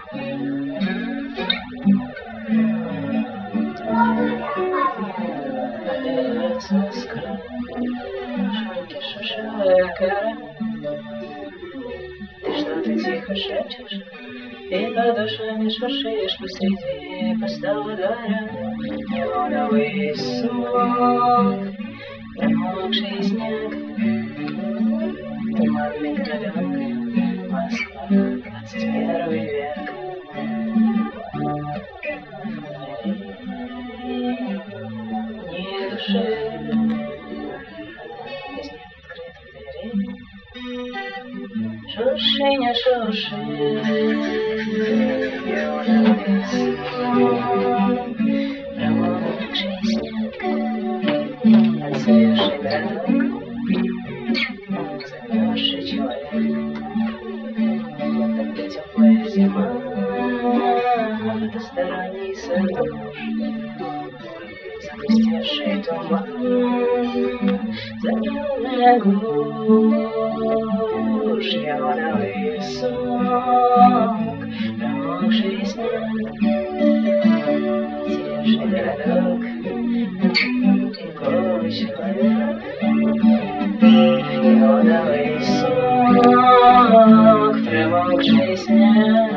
Ты что-то тихо шепчешь и подошвами шуршишь посреди пустого двора. Неоновый сон, промокший снег, туманный городок, Москва, 21 век. Ни души, без неоткрытых дверей. Шурши, не шурши, неоновый сон, промокший снег, отсыревший городок, замерзший человек. Вот тогда теплая зима, потусторонний садок, запустевший туман, зеленая глушь, неоновый сон, промокший снег, отсыревший городок и голый человек. Неоновый сон, промокший снег.